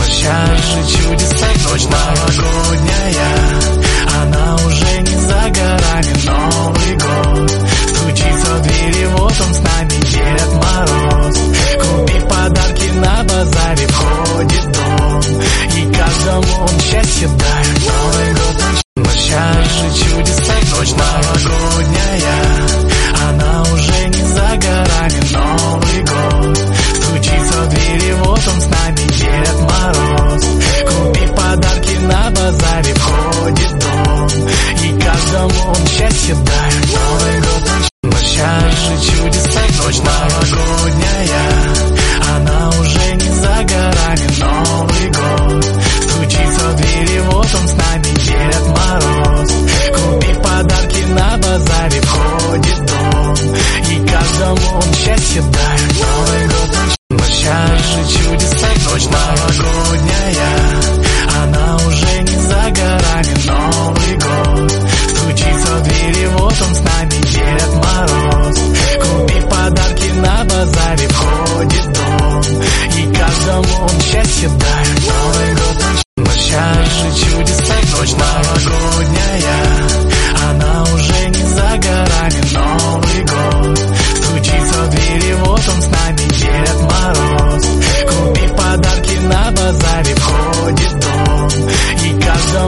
сейчас же чудеса, ночь новогодняя, она уже не за горами, Новый год. Стучится в двери, вот он с нами, Дед Мороз. Купив подарки на базаре, входит в дом, и каждому он счастье дарит. Новый год, сейчас же чудеса, ночь новогодняя, она уже не за горами, Новый год. Стучится в двери, вот он с нами, Дед Мороз. Купив подарки на базаре, входит в дом, и каждому он счастье дарит. Новый год, сейчас же чудеса, ночь новогодняя, она уже не за горами, Новый год. Стучится в двери, вот он с нами, Дед Мороз. Купив подарки на базаре, входит в дом, и каждому он счастье дарит. Новый год, сейчас же чудеса, ночь новогодняя, она уже не за горами, Новый год. Стучится в двери, вот он с нами, Дед Мороз. Купив подарки на базаре, входит в дом, и каждому он счастье дарит. Новый год, сейчас же чудеса, ночь новогодняя, она уже не за горами.